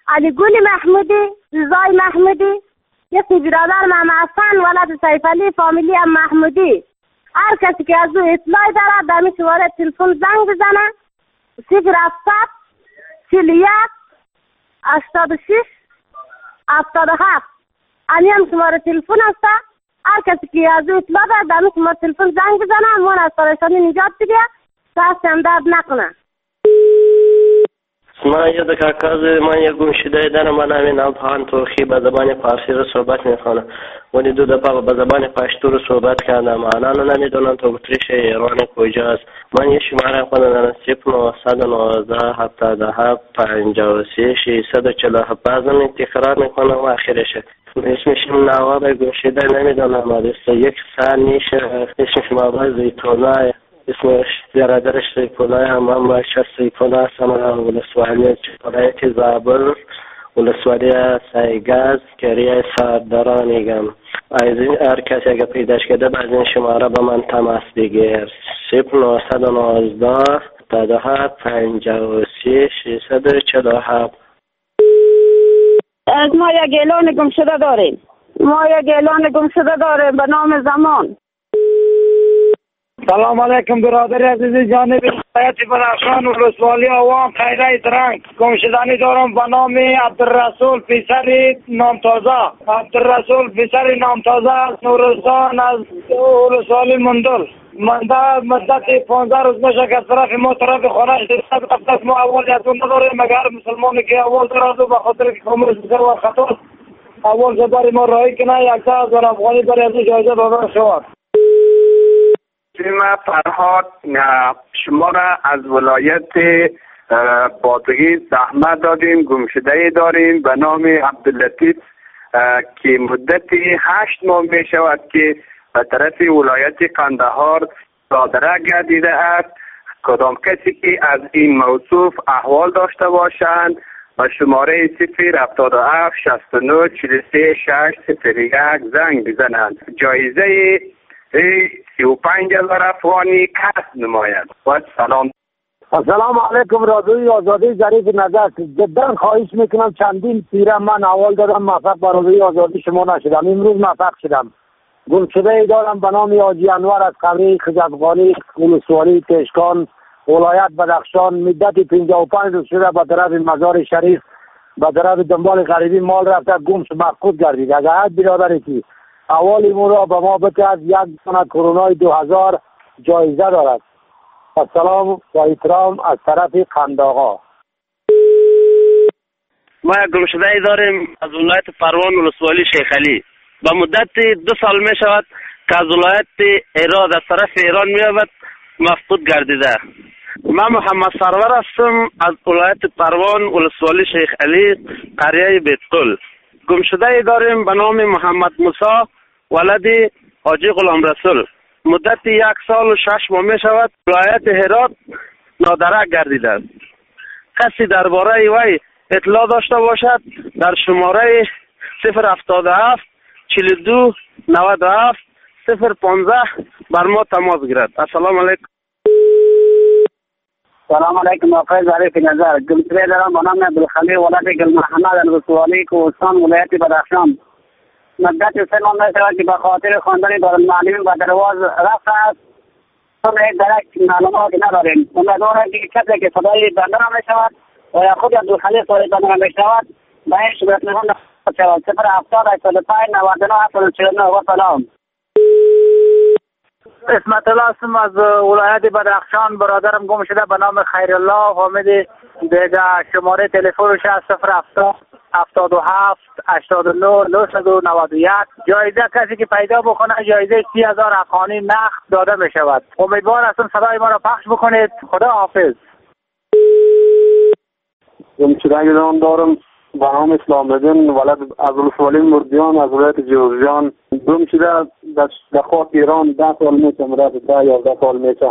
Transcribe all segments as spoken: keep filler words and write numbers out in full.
علی گل محمودی، رضای محمودی، یکی برادر محمد حسن ولد سیف علی فامیلی ام محمودی. هر کسی که از او اطلاعی دارد در این شماره تلفن زنگ بزنه. صفر هفتصد چهل و یک هشتاد و شش هفتاد و هفت. این هم شماره تلفن است. هر کسی که از او اطلاع دارد در این شماره تلفن زنگ بزنه. من از پریشانی نجات بده. دست هم درد نکنه. من یه دکاکاز من یه گمشده دارم. من همین الان ترکی به زبان فارسی رو صحبت میکنم، ولی دو دفعه به زبان پشتو رو صحبت کردم. الان نمیدونم تو اتریش ایران کجاست. من یه شماره خودم دارم صفر نهصد و نوزده هفتاد و هفت پنجاه و سه ششصد و چهل و هفت. بعضا تکرار میکنم و آخرش اسمش نواب گمشده نمیدونم. است یک سال میشه اسمش نواب زیتونای، اسمش برادرش سیفالله هم هم باشه. سیفالله هستم ولسوالی ولایت زابل، ولسوالی سایگاز، کریه سردارانیگم. از این هر کسی اگه پیداش کرده باز این شماره به من تماس بگیر. صفر نهصد و نوزده هفتاد و هفت پنجاه و سه ششصد و چهل و هفت. از ما یک اعلان گم شده داریم. ما یک اعلان گم شده داریم به نام زمان. سلام علیکم برادر عزیز جانب ولایت بدخشان و ولسوالی عوام خیره ترنگ. گمشدنی دارم به نام عبدالرسول پسر نامتازه. عبدالرسول پسر نامتازه از نورستان از ولسوالی مندل. منده مدت پانزده روز میشه که از طرف ما طرف خانه شده. قبل ما اول یادون نداریم مگر مسلمانی که اول دارد و به خاطر که کامل سر و خطر اول زباری ما رایی کنه یک ده هزار افغانی برای از جایزه دادن شود. سیما فرهاد شما را از ولایت بادغی زحمت دادیم. گمشده داریم به نام عبداللطیف که مدتی هشت ماه می شود که به طرف ولایت قندهار صادره گردیده است. کدام کسی که از این موصوف احوال داشته باشند و شماره صفر هفتاد و هفت شصت و نه چهل و سه شش صفر یک زنگ بزنند. جایزه سی و پنج هزار افغانی کسب نماید. و سلام. السلام علیکم رادیوی آزادی ظریف نظر. جدا خواهش میکنم چندین پیره من اول دادم موفق با رادیوی آزادی شما نشدم، امروز موفق شدم. گمشده ای دارم به نام حاجی انور از قبری خزافغانی ولسوالی تشکان ولایت بدخشان. مدت پنجاه و پنج روز شده به طرف مزار شریف به طرف دنبال غریبی مال رفته گم شد مفقود گردید. اگر هر برادری که اول امور را به ما بده از یک دانه کرونای دو هزار جایزه دارد. سلام و احترام از طرف قندآقا. ما یک گمشده ای داریم از ولایت پروان ولسوالی شیخ علی. به مدت دو سال می شود که از ولایت هرات از طرف ایران می آمد مفقود گردیده. من محمد سرور هستم از ولایت پروان ولسوالی شیخ علی قریه بیتقل. گمشده ای داریم به نام محمد موسی ولد حاجی غلام رسول. مدت یک سال و شش ماه می شود ولایت هرات نادرک گردیده است. کسی درباره وی اطلاع داشته باشد در شماره صفر هفتاد و هفت چهل و دو نود و هفت صفر پانزده بر ما تماس گیرد. السلام علیکم. سلام علیکم آقای ظریف نظر. گمشده دارم به نام عبدالخلیل ولد گل محمد الولسوالی کوهستان ولایت بدخشان. مدت سه ماه می شود که به خاطر خواندن دارالمعلمین به درواز رفت است. ما یک درک معلوماتی نداریم. امیدوارم که کسی که صدای بنده را می شود و یا خود عبدالخلیل صدای بنده را می شود به این شبه تلفن شود. صفر هفتاد هشتاد و پنج نود و نه هفتاد و چهل و نه. و سلام. اسمت الله هستم از ولایت بدخشان. برادرم گم شده به نام خیرالله حامد. دیگه شماره تلفنش صفر هفتاد هفتاد و هفت هشتاد و نه نهصد و نود و یک. جایزه کسی که پیدا بکنه جایزه سی هزار افغانی نقد داده می شود. امیدوار هستم صدای ما را پخش بکنید. خدا حافظ. گمشده دارم به نام اسلام الدین ولد از ولسوالی مردیان از ولایت جوزجان. گمشده در خاک ایران ده سال میشه مرد ده یازده سال میشه.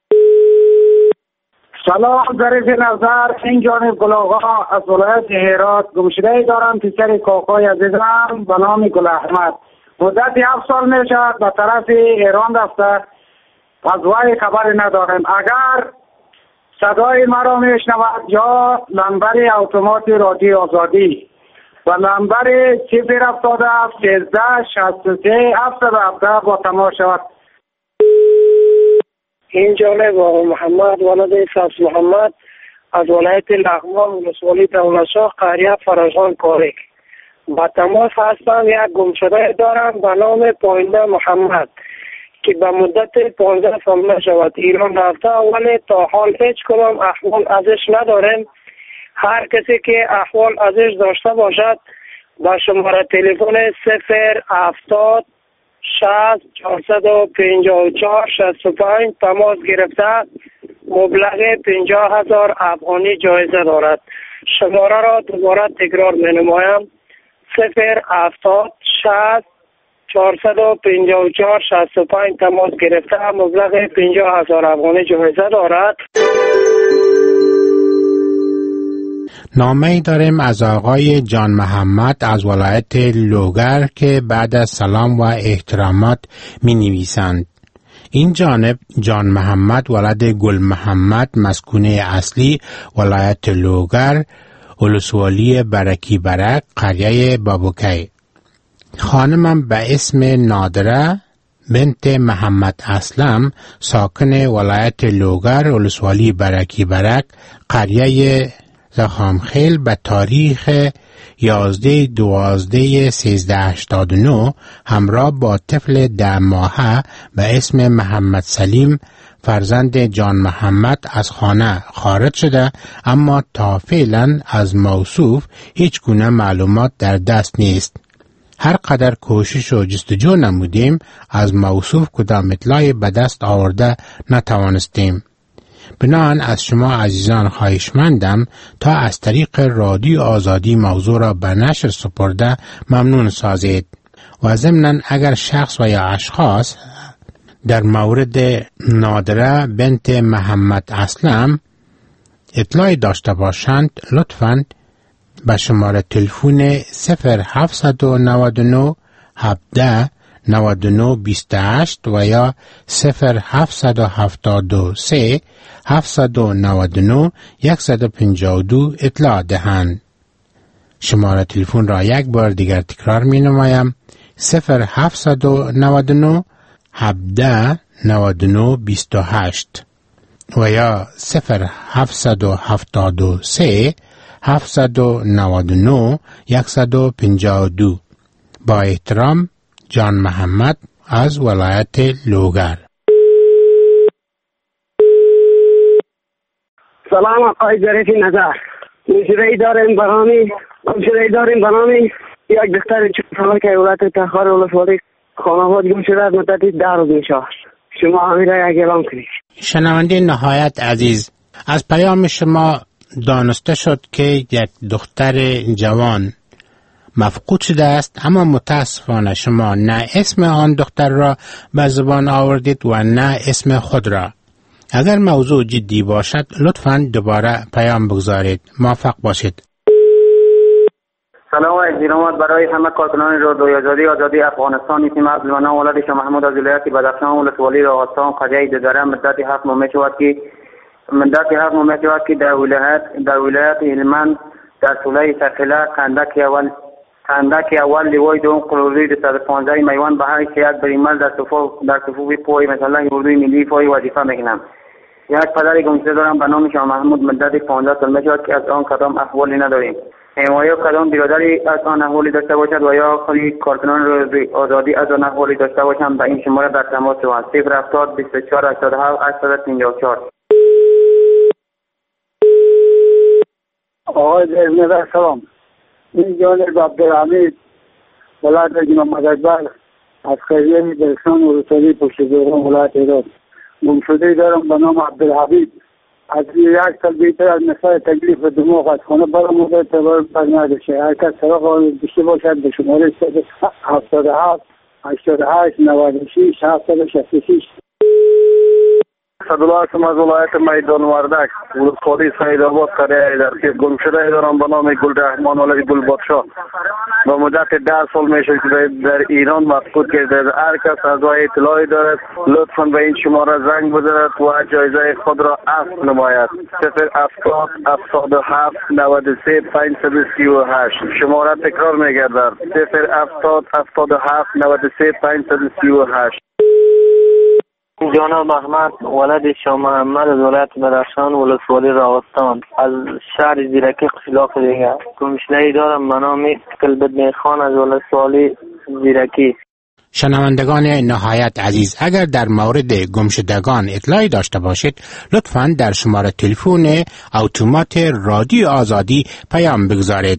سلام ظریف نظر. این جانب گلاغا از ولایت هرات. گمشده ای دارم پسر کاکای عزیزم به نام گل احمد. مدت هفت سال می شود به طرف ایران رفته. از وی خبری ندارم. اگر صدای مرا میشنود یا نمبر اتومات رادیو آزادی و نمبر صفر هفتاد و هفت سیزده شصت و سه هفتاد و هفت با تماس شود. این جالب آقا محمد ولد فضل محمد از ولایت لغمان ولسوالی دولتشاه قریه فرزان کارک. با تماس هستم. یک گمشده دارم به نام پاینده محمد که به مدت پانزده سال نشود ایران رفته ولی تا حال هیچ کدام احوال ازش نداریم. هر کسی که احوال ازش داشته باشد با شماره تلفن صفر هفتاد شصت چهارصد و پنجاه و چهار شصت و پنج تماس گرفته مبلغ پنجاه هزار افغانی جایزه دارد. شماره را دوباره تکرار می نمایم. صفر هفتاد شصت چهارصد و پنجاه و چهار شصت و پنج تماس گرفته مبلغ پنجاه هزار افغانی جایزه دارد. نامه ای داریم از آقای جان محمد از ولایت لوگر که بعد از سلام و احترامات می نویسند. این جانب جان محمد ولد گل محمد مسکونه اصلی ولایت لوگر ولسوالی برکی برک قریه بابوکی. خانمم به اسم نادره بنت محمد اسلم ساکن ولایت لوگر ولسوالی برکی برک قریه زخامخیل به تاریخ یازده دوازده سیزده هشتاد و نه همراه با طفل ده ماهه به اسم محمد سلیم فرزند جان محمد از خانه خارج شده، اما تا فعلا از موصوف هیچ گونه معلومات در دست نیست. هر قدر کوشش و جستجو نمودیم از موصوف کدام اطلاعی به دست آورده نتوانستیم. بنابراین از شما عزیزان خواهشمندم تا از طریق رادیو آزادی موضوع را به نشر سپرده ممنون سازید و ضمناً اگر شخص و یا اشخاص در مورد نادره بنت محمد اسلم اطلاعی داشته باشند لطفاً به شماره تلفن صفر هفت نه نه هفده نود و نه بیست و هشت و یا صفر هفت هفتاد و سه هفتصد و نود و نه صد و پنجاه و دو اطلاع دهند. شماره تلفن را یک بار دیگر تکرار می نمایم. صفر هفت نه نه هفده نود و نه بیست و هشت و یا صفر هفت هفتاد و سه هفتصد و نود و نه صد و پنجاه و دو. با احترام جان محمد از ولایت لوگر. سلام آقای ظریف نظر. مشیره‌ای داریم برنامه مشیره‌ای داریم برنامه یک دختر چهار که ولایت تخار ولسوالی خانواده گم شده از مدت ده روز میشه. شما همین را یک اعلام کنید. شنونده نهایت عزیز، از پیام شما دانسته شد که یک دختر جوان مفقود شده است، اما متاسفانه شما نه اسم آن دختر را به زبان آوردید و نه اسم خود را. اگر موضوع جدی باشد لطفاً دوباره پیام بگذارید. موفق باشید. سلام و احترامات برای همه کارکنان رادیو آزادی آزادی افغانستان. اسم عبد المنان ولد شاه محمود از ولایت بدخشان ولسوالی راغستان قریه ددره مدت هفت ماه میشود که مدت هفت ماه میشود که در ولایت در ولایت هلمند در سوله سرخله قندک اول قندک اول لیوای دوم قلوری صد و پانزده میوان به هر یک بریمال در صفوف در صفوف پوی مثلا اردوی ملی پوی وظیفه میکنم. یک پدر گمشده دارم به نام شاه محمود مدت پانزده سال میشود که از آن کدام احوالی نداریم. حمایت کدام برادری از آن احوالی داشته باشد و یا خودی کارکنان آزادی از آن احوالی داشته باشند به این شماره در تماس شوند. صفر هفتاد بیست و چهار هشتاد و هفت هشتصد و پنجاه و چهار. آقای ظریف سلام. این جانب عبدالحمید ولایت محمد اکبر از قریه درخشان ولسوالی پشت دوران ولایت هرات گمشده‌ای دارم به نام عبدالحمید. از یک سال بیشتر از مثال تکلیف دماغ از خانه برآمده تبر برنگشته. هر کس سراغ داشته باشد به شماره هفتاد و هفت هشتاد و هشت نود و شش هفتصد و شصت و شش. صدالله هستم از ولایت میدان وردک ولسوالی سعید آباد قریه در که گمشده دارم به نام گل رحمان ولد گل بادشاه. و مدت ده سال میشه که در ایران مفقود کرده. هر کس از اطلاعی دارد لطفاً به این شماره زنگ بزند و جایزه خود را عفو نماید. صفر هفتاد هفتاد و هفت نود و سه پانصد و سی و هشت. شماره تکرار میگردد صفر هفتاد هفتاد و هفت نود و سه پانصد و سی و هشت. جناب احمد ولد شاه محمد از ولایت بدخشان ولسوالی راغستان از شهر زیرکی قشلاق دیگه. گمشده‌ای دارم به نام کلبدن خان از ولسوالی زیرکی. شنوندگان نهایت عزیز، اگر در مورد گمشدگان اطلاعی داشته باشید لطفاً در شماره تلفن اتومات رادیو آزادی پیام بگذارید.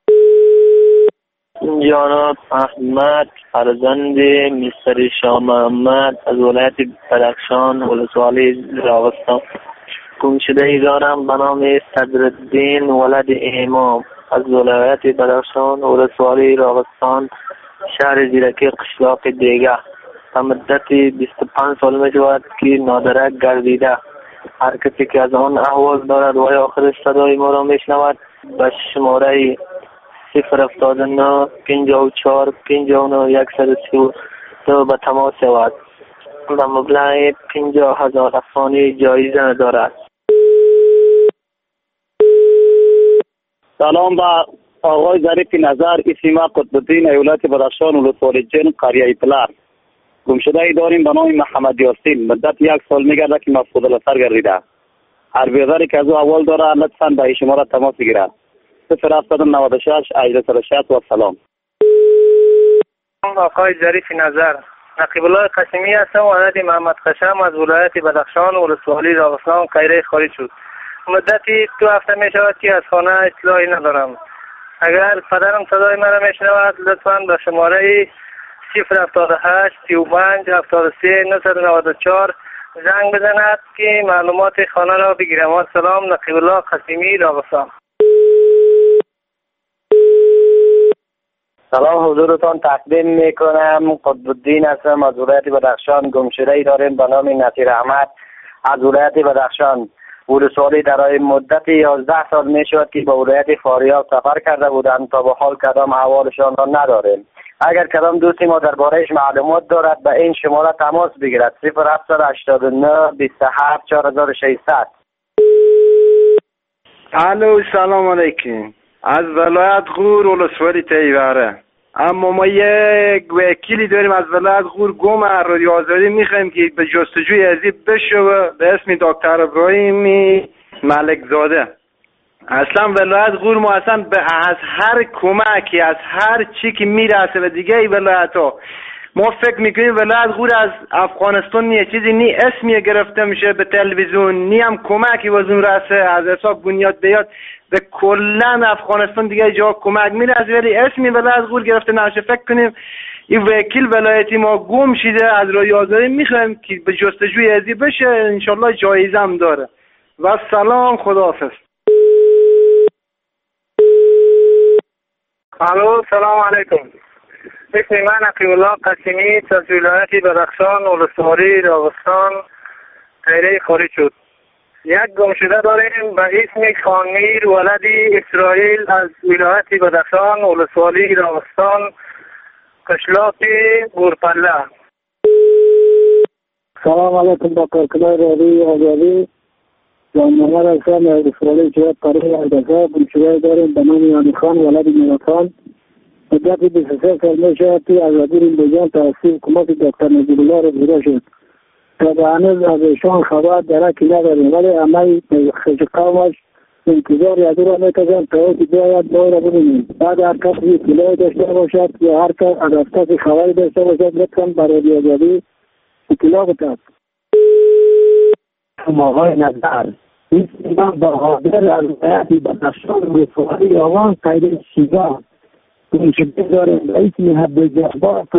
جناب احمد فرزند مستر شاه محمد از ولایت بدخشان ولسوالی راغستان. گمشده‌ای دارم به نام صدرالدین ولد امام از ولایت بدخشان ولسوالی راغستان شهر زیرکی قشلاق دیگه. تا مدت بیست و پنج سال می شود که نادرک گردیده. هر کسی که از آن احوال دارد و یا آخر صدای ما را می شنود به شماره صفر هفتاد و نه پنجاه و چهار پنجاه و نه صد و سی و دو به تماس شود. به مبلغ پنجاه هزار افغانی جایزه دارد. سلام با آقای ظریف نظر، اسم ما قطبالدین ایالت بدخشان ولسوالی جن قریه پلار. گمشده‌ای داریم به نام محمد یاسین. مدت یک سال میگرده که مفقود الاثر گردیده. هر بیزاری که از او اول داره لطفاً به شماره تماس بگیرد. صفر هفتاد نود و شش هجده و شصت و سلام. آقای ظریف نظر، نقیب الله قاسمی هستم. ولد محمد خشم از ولایت بدخشان ولسوالی راغستان قریه خارج شد. مدتی دو هفته می شود که از خانه اطلاعی ندارم. اگر پدرم صدای مرا میشنود لطفاً به شماره صفر هفتاد و هشت سی و پنج هفتاد و سه نهصد و نود و چهار زنگ بزند که معلومات خانه را بگیرم. سلام، نقیب الله قاسمی راغستان. سلام حضورتان تقدیم میکنم. قطبالدین هستم از ولایت بدخشان. گمشده‌ای داریم به نام نصیر احمد از ولایت بدخشان ولسوالی. در مدت یازده سال می شود که به ولایت فاریاب سفر کرده بودند. تا به حال کدام احوالشان را نداریم. اگر کدام دوستی ما دربارهش معلومات دارد به این شماره تماس بگیرد صفر هفتصد و هشتاد و نه بیست و هفت چهار هزار و ششصد. الو سلام علیکم. از ولایت غور ولسوالی تیوره. اما ما یک وکیلی داریم از ولایت غور گم رادیو آزادی میخوایم که به جستجوی ازی بشوه به اسم دکتر ابراهیم ملک زاده. اصلا ولایت غور ما اصلا به از هر کمکی از هر چی که میرسه به دیگه ای ولایت ها ما فکر میکنیم ولایت غور از افغانستان نیه چیزی نی اسمی گرفته میشه به تلویزیون نی هم کمکی وزون رسه از حساب بنیاد بیاد به کلن افغانستان دیگه جا کمک میرسه ولی اسمی ولایت غور گرفته نشه. فکر کنیم این وکیل ولایتی ما گم شده. از رادیو آزادی میخوایم که به جستجوی ازی بشه. انشالله جایزه هم داره. و سلام، خداحافظ. الو سلام علیکم. اسم من نقیب الله قاسمی از ولایت بدخشان ولسوالی راغستان قریه خارج شد. یک گمشده داریم به اسم خانمیر ولد اسرائیل از ولایت بدخشان ولسوالی راغستان قشلاق گورپله. سلام علیکم با کارکنان رادیو آزادی. جان محمد هستم از ولسوالی جهت قریه اردکا. گمشده داریم به نام یانی خان ولد میرخان. مدت بیست و سه سال می شود که از وزیر بجان تحصیل حکومت دکتر نجیب الله را جدا شد. تا به هنوز از ایشان خبر درکی نداریم ولی همه خیش قومش انتظار یادو را میکشن تا او که بیاید ما را ببینیم. بعد هر کس اطلاعی داشته باشد یا هر کس از کسی خبری داشته باشد لطفاً برای رادیو آزادی اطلاع بدهد. آقای نظر، این من بهادر از ولایت بدخشان ولسوالی آوان قریه شیگاه گمشده داریم رئیس محب جبار.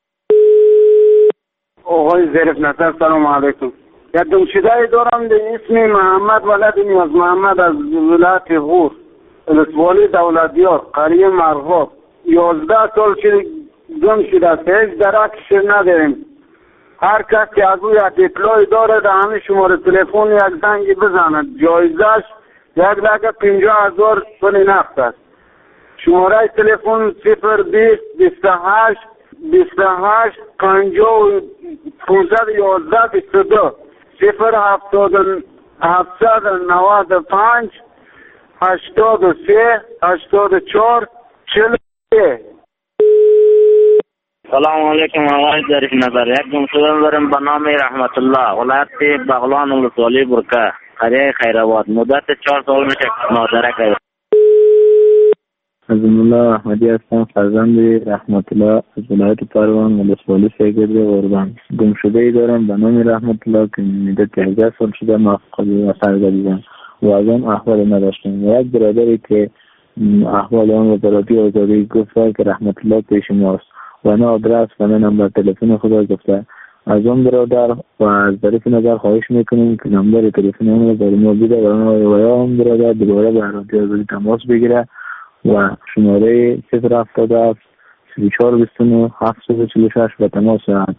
آقای ظریف نظر سلام علیکم. یک گمشده دارم به اسم محمد ولد نیاز محمد از ولایت غور ولسوالی دولتیار قریه مرغاب. یازده سال شده گم شده است. هیچ درکش نداریم. هر کس که از او یک اطلاعی داره در همین شماره تلفن یک زنگی بزند. جایزش یک لکه پنجاه هزار پول نقد است. شماره تلفن صفر بیست بیست و هشت بیست و هشت پنجاه پانصد و یازده بیست و دو صفر هفتاد هفتصد و نود و پنج هشتاد و سه هشتاد و چهار چهل و سه. سلام علیکم آقای ظریف نظر. یک گمشده دارم به نام رحمت الله، ولایت بغلان، ولسوالی برکه، قریه خیرآباد. مدت چهار سال میشه مادرک است. عظیم الله احمدی هستم، فرزند رحمت الله از ولایت پروان، ولسوالی سیگرد قربان. گمشده ای دارم به نام رحمت الله که مدت هجده سال شده موفقی و سرگردیدم و از آن احوال نداشتم. و یک برادری که احوال آن و برادی آزادی گفت که رحمت الله پیش ماست و نه آدرس و نه نمبر تلفن خدا گفته. از آن برادر و از ظریف نظر خواهش میکنیم که نمبر تلفن آن را برای ما بده و یا آن برادر دوباره به رادیو آزادی تماس بگیره و شماره صفر هفتاد و هفت سی و چهار بیست و نه هفتصد و چهل و شش به تماس شود.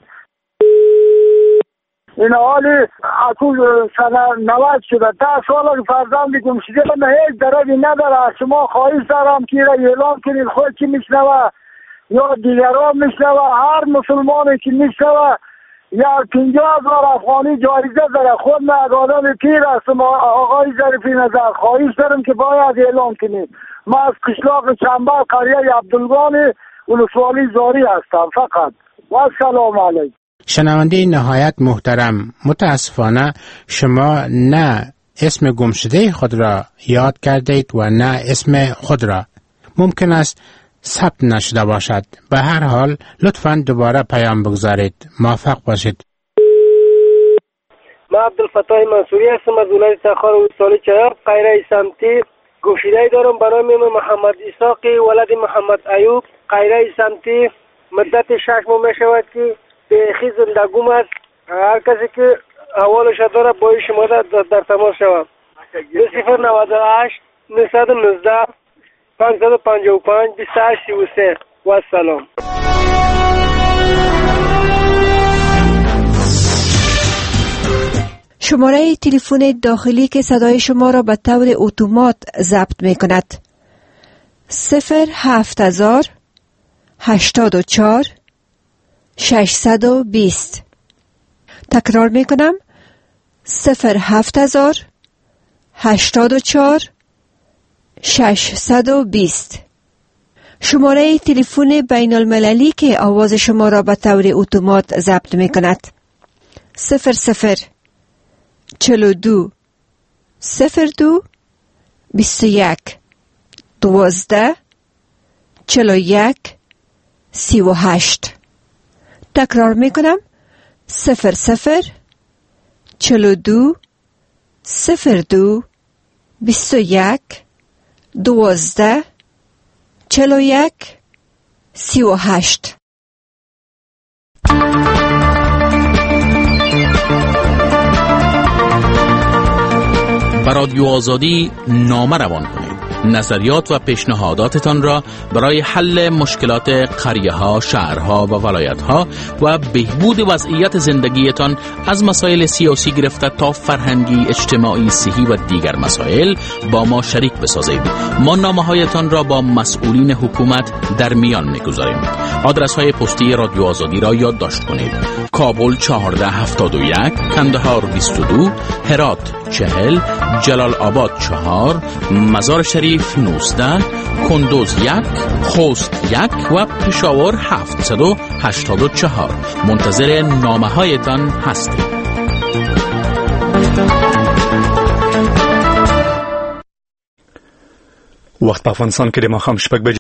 این حالی اکو سنه نوت شده، ده سال فرزند گمشده من هیچ درجی نداره. شما خواهش دارم که را اعلام کنید، خود که میشنوه یا دیگران میشنوه، هر مسلمانی که میشنوه یا پنجاه هزار افغانی جایزه داره. خود من از آدم پیر هستم آقای ظریف نظر، خواهش دارم که باید اعلام کنید. من از قشلاق چنبر قریه عبدالگانی ولسوالی زاری هستم فقط. و السلام علیکم. شنونده نهایت محترم، متاسفانه شما نه اسم گمشده خود را یاد کردید و نه اسم خود را. ممکن است ثبت نشده باشد. به هر حال لطفاً دوباره پیام بگذارید. موفق باشید. من عبدالفتاح منصوری هستم از ولایت تخار ولسوالی چراب قیره سمتی. گمشده‌ای دارم به نام محمد اسحاقی ولد محمد ایوب قیره سمتی. مدت شش ماه می شود که بیخی زندگوم است. هر کسی که احوالش داره با شما در, در تماس شود. صفر نود و هشت نهصد و نوزده پانصد و پنجاه و پنج بیست و هشت سی و سه. و السلام. شماره تلفن داخلی که صدای شما را به طور اتومات ضبط می کند صفر هفت هزار هشتاد و چهار ششصد و بیست. تکرار می کنم صفر هفت هزار هشتاد و چهار ششصد و بیست. شماره تلفن بین المللی که آواز شما را به طور اتومات ضبط می کند صفر صفر چهل و دو صفر دو بیست و یک دوازده چهل و یک سی و هشت. تکرار می کنم صفر صفر چهل و دو صفر دو بیست و یک دوازده چهل و یک سی و هشت. به رادیو آزادی نامه روان کنید. نظریات و پیشنهاداتتان را برای حل مشکلات قریه‌ها، شهرها و ولایت‌ها و بهبود وضعیت زندگیتان از مسائل سیاسی گرفته تا فرهنگی، اجتماعی، صحی و دیگر مسائل با ما شریک بسازید. ما نامه‌هایتان را با مسئولین حکومت در میان می‌گذاریم. آدرس‌های پستی رادیو آزادی را یادداشت کنید: کابل چهارده هفتاد و یک، کندهار بیست و دو، هرات چهل، جلال آباد چهار، مزار شریف نوزده، کندوز یک، خوست یک و پشاور هفتصد و هشتاد و چهار. منتظر نامه هایتان هستیم. وقت په افغانستان کې د ماښام شپږ بجې